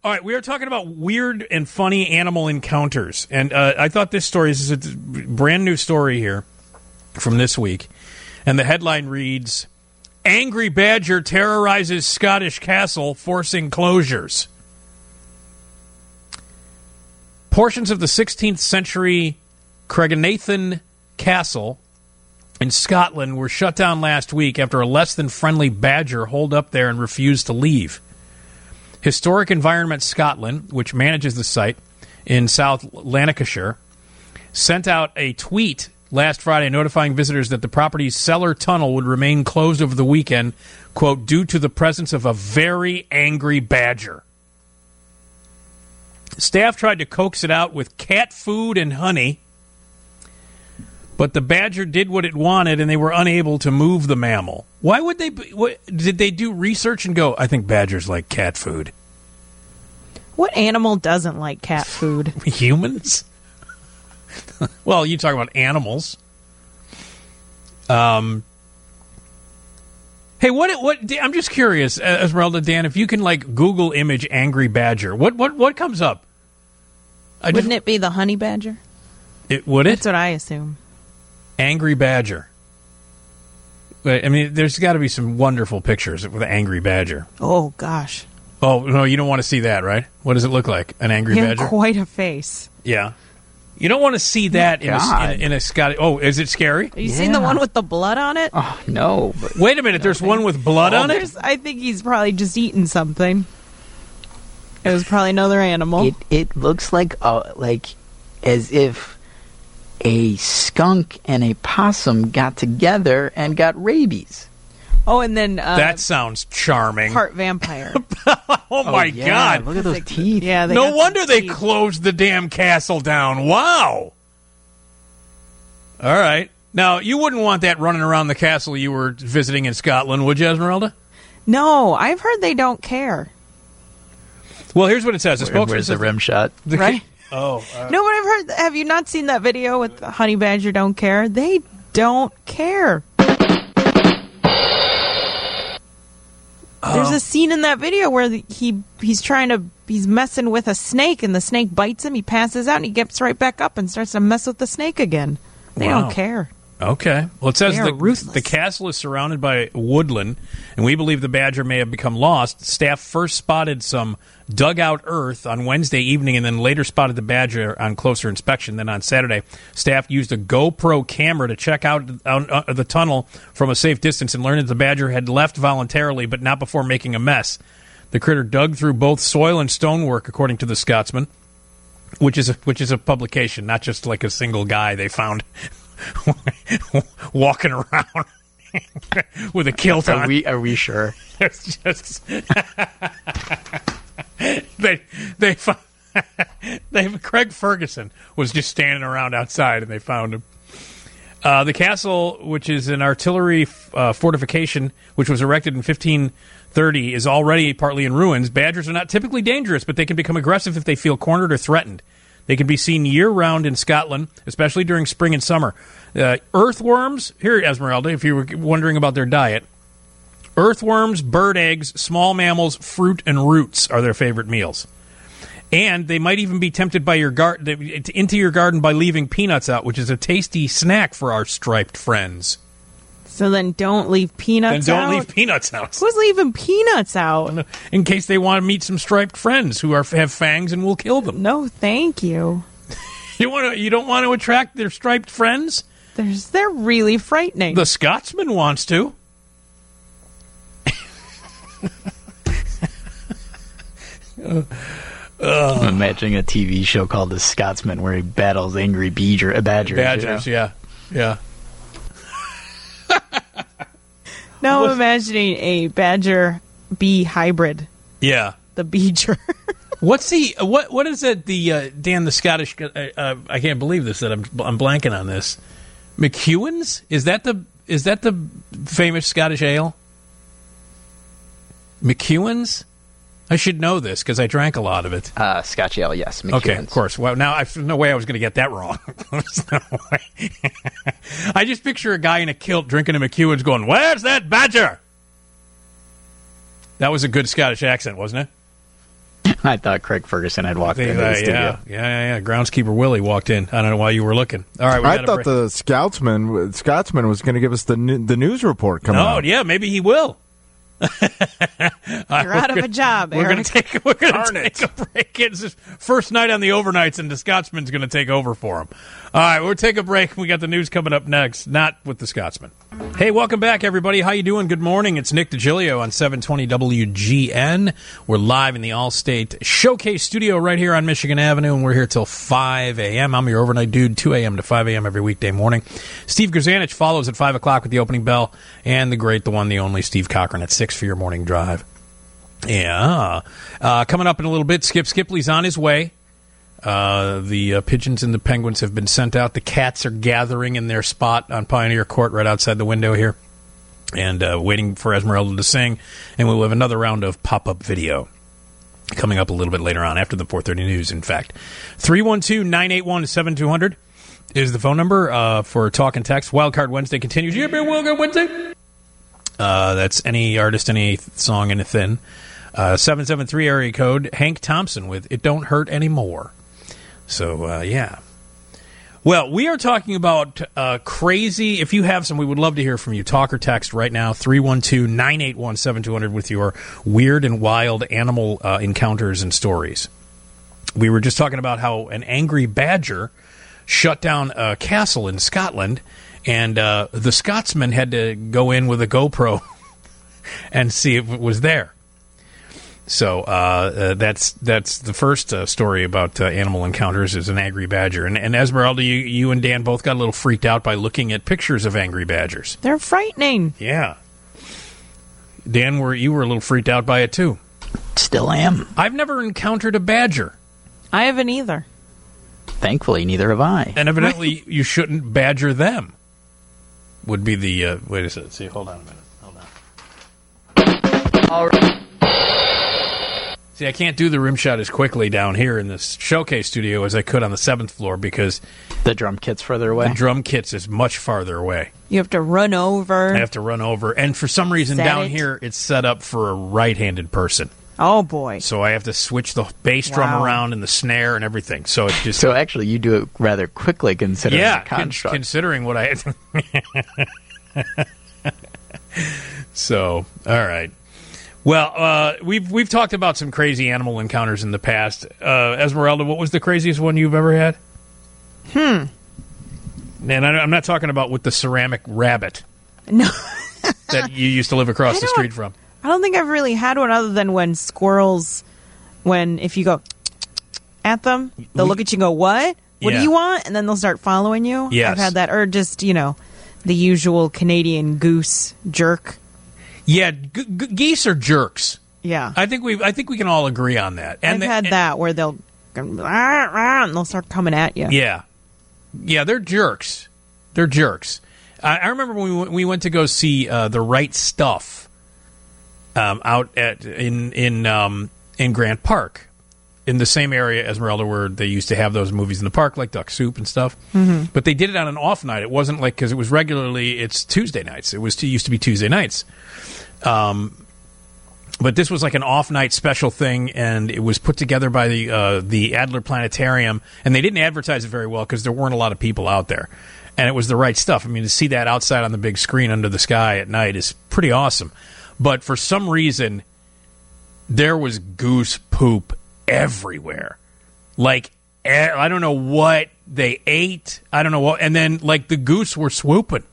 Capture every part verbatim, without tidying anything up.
All right, we are talking about weird and funny animal encounters. And uh, I thought this story this is a brand new story here from this week. And the headline reads, Angry Badger Terrorizes Scottish Castle, Forcing Closures. Portions of the sixteenth century Craignaithin Castle in Scotland were shut down last week after a less-than-friendly badger holed up there and refused to leave. Historic Environment Scotland, which manages the site in South Lancashire, sent out a tweet last Friday notifying visitors that the property's cellar tunnel would remain closed over the weekend, quote, due to the presence of a very angry badger. Staff tried to coax it out with cat food and honey, but the badger did what it wanted, and they were unable to move the mammal. Why would they? What, did they do research and go, I think badgers like cat food? What animal doesn't like cat food? Humans? Well, you talk about animals. Um. Hey, what? What? I'm just curious, Esmeralda, Dan, if you can like Google image angry badger, what? What? What comes up? I Wouldn't just, it be the honey badger? It would it? That's what I assume. Angry badger. I mean, there's got to be some wonderful pictures with an angry badger. Oh gosh. Oh no, you don't want to see that, right? What does it look like? An angry Yeah, badger? quite a face. Yeah. You don't want to see that in a, in, in a Scottish... Oh, is it scary? Have you Yeah. seen the one with the blood on it? Oh, no. But Wait a minute, there's one with blood Oh, on it? there's- I think he's probably just eating something. It was probably another animal. it, it looks like uh, like as if a skunk and a possum got together and got rabies. Oh, and then uh, That sounds charming. part vampire. Oh, my yeah, God. Look at those teeth. Yeah, they No got wonder some they teeth. closed the damn castle down. Wow. All right. Now, you wouldn't want that running around the castle you were visiting in Scotland, would you, Esmeralda? No, I've heard they don't care. Well, here's what it says. The Where- spokesman Where's the says- rim shot? the- Right? Oh, uh, No, but I've heard. Have you not seen that video with the honey badger don't care? They don't care. There's a scene in that video where the, he he's trying to he's messing with a snake and the snake bites him. He passes out and he gets right back up and starts to mess with the snake again. They Wow. don't care. okay. Well, it says They are the, ruthless. the castle is surrounded by woodland, and we believe the badger may have become lost. Staff first spotted some dugout earth on Wednesday evening and then later spotted the badger on closer inspection. Then on Saturday, staff used a GoPro camera to check out uh, the tunnel from a safe distance and learned that the badger had left voluntarily, but not before making a mess. The critter dug through both soil and stonework, according to the Scotsman, which is a, which is a publication, not just like a single guy they found walking around with a kilt Are on. we are we sure? It's just they they found, they Craig Ferguson was just standing around outside and they found him. Uh, the castle, which is an artillery uh, fortification, which was erected in fifteen thirty, is already partly in ruins. Badgers are not typically dangerous, but they can become aggressive if they feel cornered or threatened. They can be seen year-round in Scotland, especially during spring and summer. Uh, earthworms, here, Esmeralda, if you were wondering about their diet, earthworms, bird eggs, small mammals, fruit, and roots are their favorite meals. And they might even be tempted by your gar- into your garden by leaving peanuts out, which is a tasty snack for our striped friends. So then don't leave peanuts And don't out. leave peanuts out. Who's leaving peanuts out? In case they want to meet some striped friends who are have fangs and will kill them. No, thank you. You want to? You don't want to attract their striped friends? There's, they're really frightening. The Scotsman wants to. I'm imagining a T V show called The Scotsman where he battles angry badger, uh, badgers. Badgers, you know? yeah, yeah. now I'm imagining a badger bee hybrid. Yeah. The beeger. What's the what? What is it? The uh, Dan the Scottish. Uh, uh, I can't believe this. That I'm I'm blanking on this. McEwen's, is that the is that the famous Scottish ale? McEwen's. I should know this because I drank a lot of it. Uh, Scotch ale, yes. Okay, McEwen's. of course. Well, now I no way I was going to get that wrong. There's no way. I just picture a guy in a kilt drinking a McEwen's, going, "Where's that badger?" That was a good Scottish accent, wasn't it? I thought Craig Ferguson had walked They, into uh, the studio. yeah, yeah, yeah, yeah. Groundskeeper Willie walked in. I don't know why you were looking. All right, we I got thought the Scotsman Scotsman was going to give us the new, the news report coming No, up. yeah, maybe he will. You're out of a job, We're going Eric. to take we're going Darn to it. take a break. It's his first night on the overnights, and the Scotsman's going to take over for him. All right, we'll take a break. We got the news coming up next. Not with the Scotsman. Hey, welcome back, everybody. How you doing? Good morning. It's Nick DiGilio on seven twenty W G N. We're live in the Allstate Showcase Studio right here on Michigan Avenue, and we're here till five a.m. I'm your overnight dude, two a.m. to five a.m. every weekday morning. Steve Grzanich follows at five o'clock with the opening bell, and the great, the one, the only Steve Cochran at six for your morning drive. Yeah. Uh, coming up in a little bit, Skip Skipley's on his way. Uh, the uh, pigeons and the penguins have been sent out. The cats are gathering in their spot on Pioneer Court right outside the window here and uh, waiting for Esmeralda to sing. And we'll have another round of pop-up video coming up a little bit later on, after the four thirty news, in fact. three one two, nine eight one, seven two zero zero is the phone number uh, for talk and text. Wildcard Wednesday continues. Yeah, Wildcard Wednesday. Uh, that's any artist, any song, anything. Uh, seven seven three area code. Hank Thompson with It Don't Hurt Anymore. So, uh, yeah. Well, we are talking about uh, crazy. If you have some, we would love to hear from you. Talk or text right now, three one two, nine eight one, seven two zero zero with your weird and wild animal uh, encounters and stories. We were just talking about how an angry badger shut down a castle in Scotland, and uh, the Scotsman had to go in with a GoPro and see if it was there. So uh, uh, that's that's the first uh, story about uh, animal encounters, is an angry badger. And, and Esmeralda, you, you and Dan both got a little freaked out by looking at pictures of angry badgers. They're frightening. Yeah. Dan, were you were a little freaked out by it, too. Still am. I've never encountered a badger. I haven't either. Thankfully, neither have I. And evidently, you shouldn't badger them, would be the... Uh, wait a second. See, hold on a minute. Hold on. All right. See, I can't do the rim shot as quickly down here in this showcase studio as I could on the seventh floor because The drum kit's further away. the drum kits is much farther away. You have to run over. I have to run over. And for some reason Set down it. here, it's set up for a right-handed person. Oh, boy. So I have to switch the bass drum Wow. around and the snare and everything. So it just... So actually, you do it rather quickly considering yeah, the con- construct. considering what I... So, all right. Well, uh, we've we've talked about some crazy animal encounters in the past. Uh, Esmeralda, what was the craziest one you've ever had? Hmm. And I, I'm not talking about with the ceramic rabbit No. that you used to live across I the don't- street from. I don't think I've really had one other than when squirrels, when if you go at them, they'll look at you and go, what? What Yeah. do you want? And then they'll start following you. Yes. I've had that. Or just, you know, the usual Canadian goose jerk. Yeah, g- g- geese are jerks. Yeah. I think we I think we can all agree on that. I've the- had and- that where they'll go, "Rah, rah," and they'll start coming at you. Yeah, yeah, they're jerks. They're jerks. I, I remember when we went, we went to go see uh, The Right Stuff um, out at in in um, in Grant Park, in the same area, Esmeralda, where they used to have those movies in the park, like Duck Soup and stuff. Mm-hmm. But they did it on an off night. It wasn't like, because it was regularly, it's Tuesday nights. It was it used to be Tuesday nights. Um, but this was like an off night special thing, and it was put together by the uh, the Adler Planetarium, and they didn't advertise it very well because there weren't a lot of people out there. And it was The Right Stuff. I mean, to see that outside on the big screen under the sky at night is pretty awesome. But for some reason, there was goose poop everywhere. Like, eh, I don't know what they ate. I don't know what. And then, like, the goose were swooping.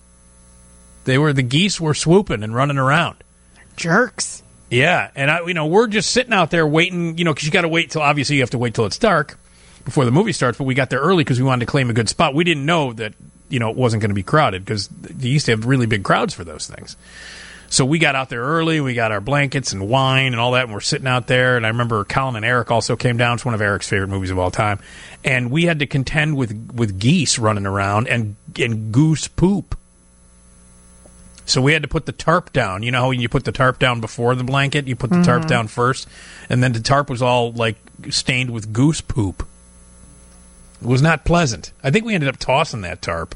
They were, the geese were swooping and running around. Jerks. Yeah. And, I, you know, we're just sitting out there waiting, you know, because you got to wait till, obviously, you have to wait till it's dark before the movie starts. But we got there early because we wanted to claim a good spot. We didn't know that, you know, it wasn't going to be crowded because they used to have really big crowds for those things. So we got out there early. We got our blankets and wine and all that, and we're sitting out there. And I remember Colin and Eric also came down. It's one of Eric's favorite movies of all time. And we had to contend with, with geese running around and and goose poop. So we had to put the tarp down. You know how when you put the tarp down before the blanket? You put the mm-hmm. tarp down first. And then the tarp was all, like, stained with goose poop. It was not pleasant. I think we ended up tossing that tarp.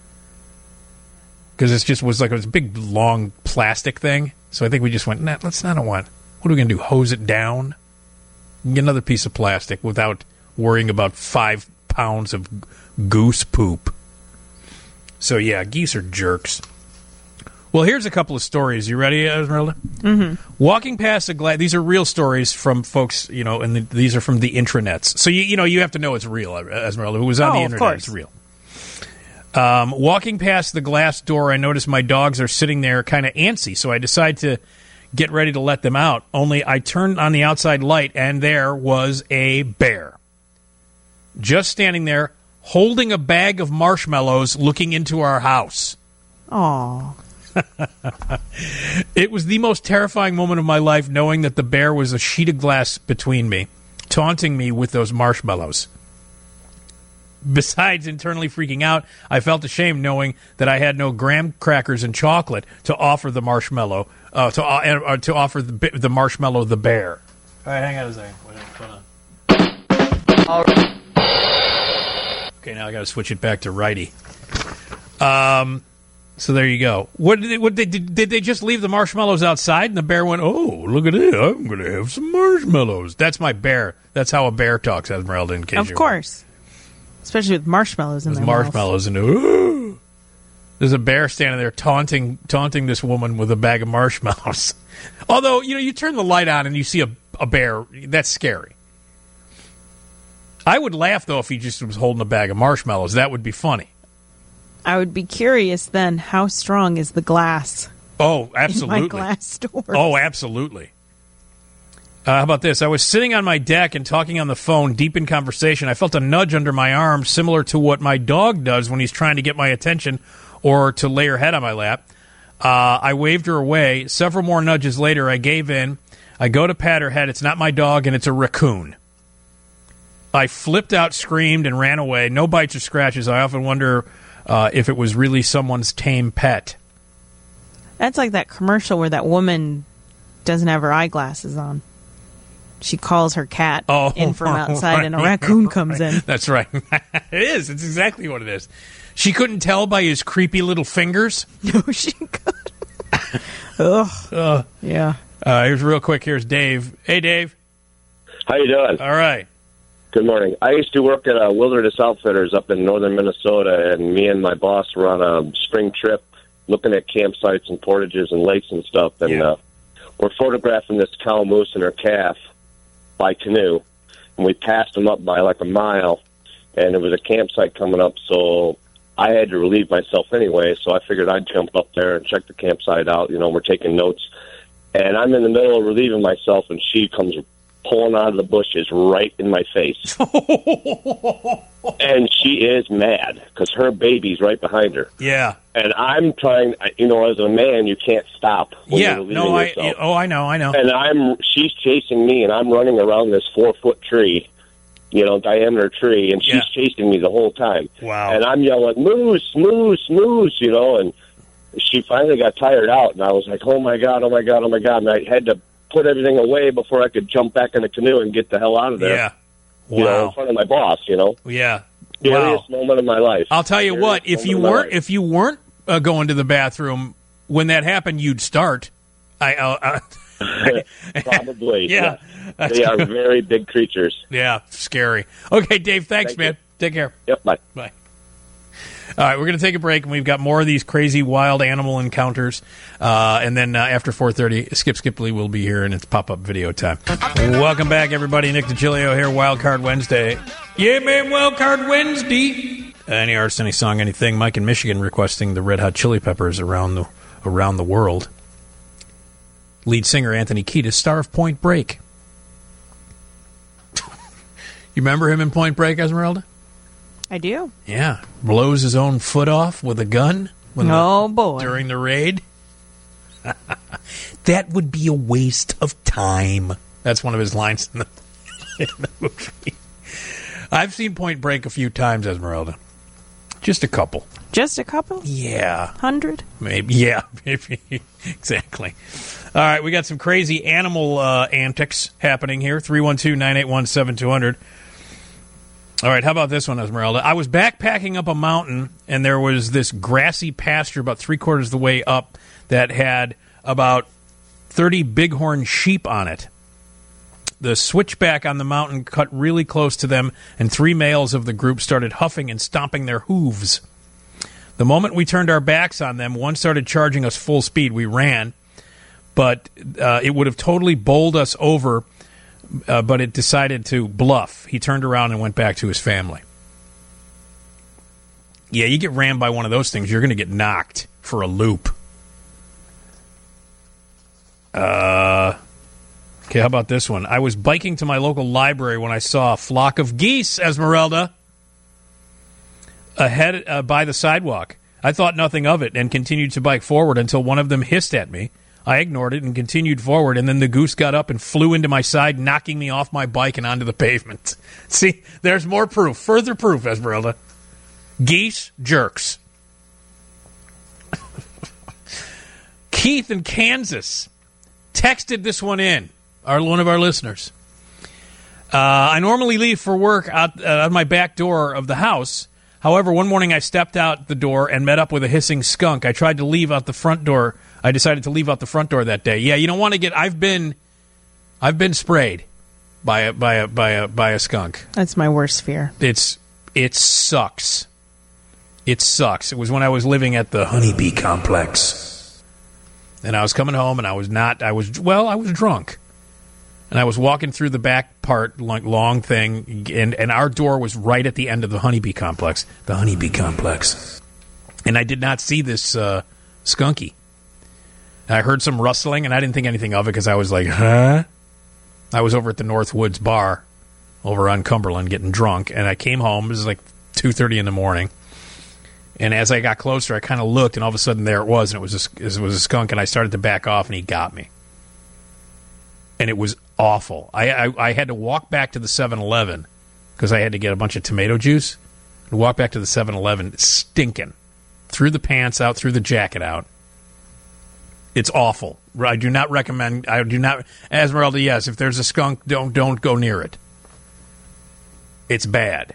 Because it just was like, it was a big, long plastic thing. So I think we just went, nah, let's not want. What are we going to do, hose it down? Get another piece of plastic without worrying about five pounds of goose poop. So, yeah, geese are jerks. Well, here's a couple of stories. You ready, Esmeralda? Mm-hmm. Walking past a glass... These are real stories from folks, you know, and the, these are from the intranets. So, you, you know, you have to know it's real, Esmeralda. It was on oh, the internet. Of course. It's real. Um, walking past the glass door, I notice my dogs are sitting there kind of antsy, so I decide to get ready to let them out. Only I turned on the outside light, and there was a bear. Just standing there, holding a bag of marshmallows, looking into our house. Aww. It was the most terrifying moment of my life, knowing that the bear was a sheet of glass between me, taunting me with those marshmallows. Besides internally freaking out, I felt ashamed knowing that I had no graham crackers and chocolate to offer the marshmallow, uh, to uh, uh, to offer the, the marshmallow the bear. All right, hang on a second. Hold on. Okay, now I got to switch it back to righty. Um, so there you go. What did they, what they, did? Did they just leave the marshmallows outside, and the bear went, "Oh, look at it! I'm going to have some marshmallows." That's my bear. That's how a bear talks, Esmeralda. In case Of you're course. Especially with marshmallows in There's their marshmallows and ooh. There's a bear standing there taunting taunting this woman with a bag of marshmallows. Although, you know, you turn the light on and you see a, a bear, that's scary. I would laugh, though, if he just was holding a bag of marshmallows. That would be funny. I would be curious, then, how strong is the glass Oh, absolutely. in my glass door? Oh, absolutely. Uh, how about this? I was sitting on my deck and talking on the phone, deep in conversation. I felt a nudge under my arm, similar to what my dog does when he's trying to get my attention or to lay her head on my lap. Uh, I waved her away. Several more nudges later, I gave in. I go to pat her head. It's not my dog, and it's a raccoon. I flipped out, screamed, and ran away. No bites or scratches. I often wonder uh, if it was really someone's tame pet. That's like that commercial where that woman doesn't have her eyeglasses on. She calls her cat oh, in from outside, right, and a raccoon comes right. in. That's right. It is. It's exactly what it is. She couldn't tell by his creepy little fingers. No, she could. Ugh. Uh, yeah. Uh, here's real quick. Here's Dave. Hey, Dave. How you doing? All right. Good morning. I used to work at uh, Wilderness Outfitters up in northern Minnesota, and me and my boss were on a spring trip looking at campsites and portages and lakes and stuff, and Yeah. uh, we're photographing this cow moose and her calf by canoe, and we passed them up by like a mile, and there was a campsite coming up, so I had to relieve myself anyway, so I figured I'd jump up there and check the campsite out. You know, we're taking notes, and I'm in the middle of relieving myself, and she comes pulling out of the bushes right in my face. And she is mad because her baby's right behind her. Yeah. And I'm trying, you know, as a man, you can't stop when Yeah. you're relieving No, I. yourself. Oh, I know. I know. And I'm, she's chasing me, and I'm running around this four-foot tree, you know, diameter tree, and she's Yeah. chasing me the whole time. Wow. And I'm yelling, moose, moose, moose, you know, and she finally got tired out, and I was like, oh, my God, oh, my God, oh, my God. And I had to put everything away before I could jump back in the canoe and get the hell out of there. Yeah. Wow. You know, in front of my boss, you know. Yeah. Scariest Wow. moment of my life. I'll tell you Scariest what. If moment you of my weren't, life. if you weren't uh, going to the bathroom when that happened, you'd start. I. Uh, uh, Probably. yeah. yeah. They are very big creatures. Yeah. Scary. Okay, Dave. Thanks, Thank man. you. Take care. Yep, bye. Bye. All right, we're going to take a break, and we've got more of these crazy wild animal encounters. Uh, and then uh, after four thirty, Skip Skipley will be here, and it's pop-up video time. Welcome back, everybody. Nick DiGilio here, Wild Card Wednesday. Yeah, man, Wild Card Wednesday. Any artist, any song, anything. Mike in Michigan requesting the Red Hot Chili Peppers around the around the world. Lead singer Anthony Kiedis, star of Point Break. You remember him in Point Break, Esmeralda? I do. Yeah, blows his own foot off with a gun. When Oh, the, boy. During the raid. That would be a waste of time. That's one of his lines in the, in the movie. I've seen Point Break a few times, Esmeralda. Just a couple. Just a couple? Yeah. Hundred? Maybe. Yeah, maybe. Exactly. All right, we got some crazy animal uh, antics happening here. three one two, nine eight one, seven two zero zero. All right, how about this one, Esmeralda? I was backpacking up a mountain, and there was this grassy pasture about three-quarters of the way up that had about thirty bighorn sheep on it. the switchback on the mountain cut really close to them, and three males of the group started huffing and stomping their hooves. The moment we turned our backs on them, one started charging us full speed. We ran, but uh, it would have totally bowled us over, uh, but it decided to bluff. He turned around and went back to his family. Yeah, you get rammed by one of those things, you're going to get knocked for a loop. Uh, okay, how about this one? I was biking to my local library when I saw a flock of geese, Esmeralda, ahead uh, by the sidewalk. I thought nothing of it and continued to bike forward until one of them hissed at me. I ignored it and continued forward, and then the goose got up and flew into my side, knocking me off my bike and onto the pavement. See, there's more proof, further proof, Esmeralda. Geese, jerks. Keith in Kansas texted this one in, our one of our listeners. Uh, I normally leave for work out, uh, out my back door of the house. However, one morning I stepped out the door and met up with a hissing skunk. I tried to leave out the front door. I decided to leave out the front door that day. Yeah, you don't want to get. I've been, I've been sprayed by a by a by a by a skunk. That's my worst fear. It's it sucks. It sucks. It was when I was living at the Honeybee Complex, and I was coming home, and I was not. I was well. I was drunk, and I was walking through the back part, like long thing, and and our door was right at the end of the Honeybee Complex, the Honeybee Complex, and I did not see this uh, skunky. I heard some rustling, and I didn't think anything of it because I was like, huh? I was over at the North Woods Bar over on Cumberland getting drunk, and I came home. It was like two thirty in the morning. And as I got closer, I kind of looked, and all of a sudden there it was, and it was a, it was a skunk, and I started to back off, and he got me. And it was awful. I, I, I had to walk back to the seven eleven because I had to get a bunch of tomato juice, and walk back to the seven eleven stinking. Threw the pants out, threw the jacket out. It's awful. I do not recommend. I do not. Esmeralda, yes. If there's a skunk, don't don't go near it. It's bad.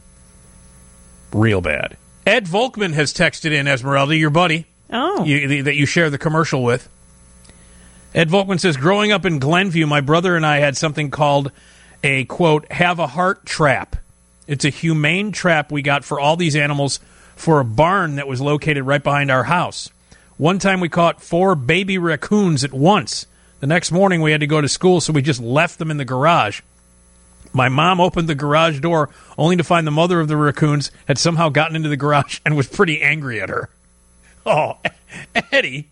Real bad. Ed Volkman has texted in, Esmeralda, your buddy. Oh. You, that you share the commercial with. Ed Volkman says, growing up in Glenview, my brother and I had something called a, quote, have a heart trap. It's a humane trap we got for all these animals for a barn that was located right behind our house. One time we caught four baby raccoons at once. The next morning we had to go to school, so we just left them in the garage. My mom opened the garage door only to find the mother of the raccoons had somehow gotten into the garage and was pretty angry at her. Oh, Eddie.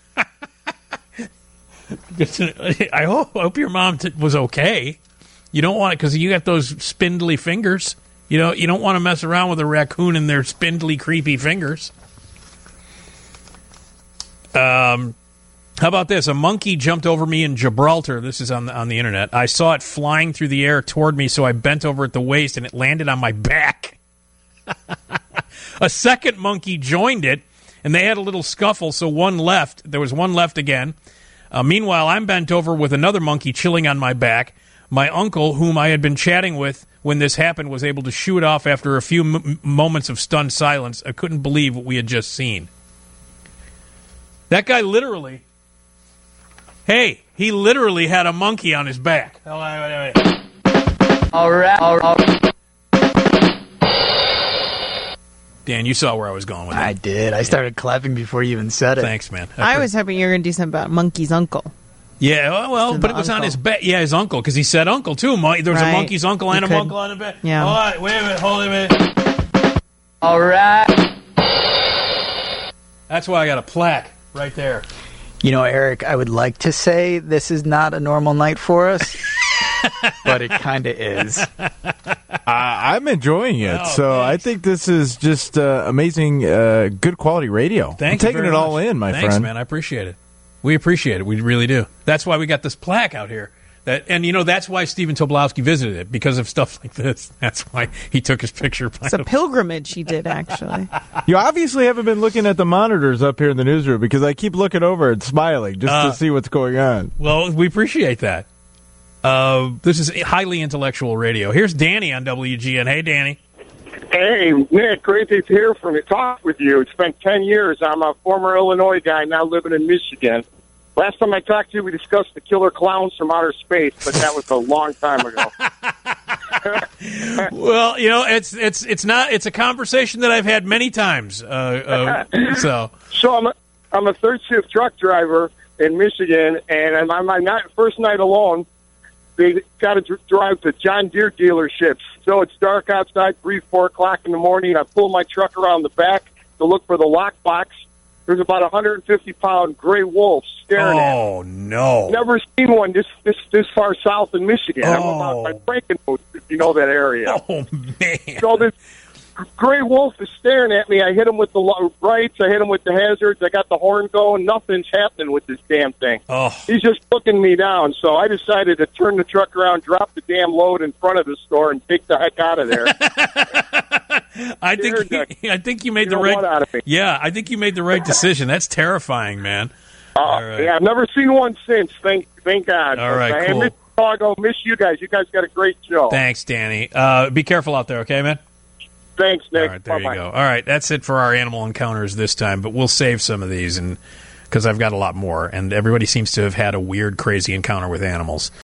I hope, I hope your mom t- was okay. You don't want it because you got those spindly fingers. You know, you don't want to mess around with a raccoon and their spindly, creepy fingers. Um, how about this? A monkey jumped over me in Gibraltar. This is on the, on the internet. I saw it flying through the air toward me, so I bent over at the waist, and it landed on my back. A second monkey joined it, and they had a little scuffle, so one left. There was one left again. Uh, meanwhile, I'm bent over with another monkey chilling on my back. My uncle, whom I had been chatting with when this happened, was able to shoo it off after a few m- moments of stunned silence. I couldn't believe what we had just seen. That guy literally, hey, he literally had a monkey on his back. All right. All right. Dan, you saw where I was going with that. I did. I started clapping before you even said it. Thanks, man. I was hoping you were going to do something about Monkey's uncle. Yeah, well, well but it was uncle. on his back. Yeah, his uncle, because he said uncle, too. Mon- there was right. a monkey's uncle and You a could, uncle on the back. Yeah. All right, wait a minute, hold a minute. All right. That's why I got a plaque right there. You know, Eric, I would like to say this is not a normal night for us, but it kind of is. Uh, I'm enjoying it. Oh, so thanks. I think this is just uh, amazing, uh, good quality radio. Thank I'm you taking very it all much. in, my Thanks, friend. man. I appreciate it. We appreciate it. We really do. That's why we got this plaque out here. That, and, you know, that's why Stephen Tobolowsky visited it, because of stuff like this. That's why he took his picture. It's a pilgrimage he did, actually. You obviously haven't been looking at the monitors up here in the newsroom because I keep looking over and smiling just Uh, to see what's going on. Well, we appreciate that. Uh, this is highly intellectual radio. Here's Danny on W G N. Hey, Danny. Hey, Nick, great to hear from you, talk with you. It's been ten years. I'm a former Illinois guy, now living in Michigan. Last time I talked to you, we discussed the killer clowns from outer space, but that was a long time ago. Well, you know, it's it's it's not it's a conversation that I've had many times. Uh, uh, so, so I'm a, I'm a third shift truck driver in Michigan, and I'm on my night, first night alone. They got to dr- drive to John Deere dealerships. So it's dark outside, three, four o'clock in the morning. I pull my truck around the back to look for the lockbox. There's about a one hundred fifty pound gray wolf staring at me. oh no, Never seen one this this this far south in Michigan. I'm Oh. about by Frankenmuth, if you know that area. oh man, So this gray wolf is staring at me. I hit him with the lo- rights. I hit him with the hazards. I got the horn going. Nothing's happening with this damn thing. oh. He's just looking me down. So I decided to turn the truck around, drop the damn load in front of the store, and take the heck out of there. I think Scared I think you made You the know right. what out of me. Yeah, I think you made the right decision. That's terrifying, man. Uh, All right. Yeah, I've never seen one since. Thank, thank God. All right, I cool. miss Chicago. Miss you guys. You guys got a great show. Thanks, Danny. Uh, be careful out there, okay, man? Thanks, Nick. All right, there Bye-bye. you go. All right, that's it for our animal encounters this time, but we'll save some of these and because I've got a lot more, and everybody seems to have had a weird, crazy encounter with animals.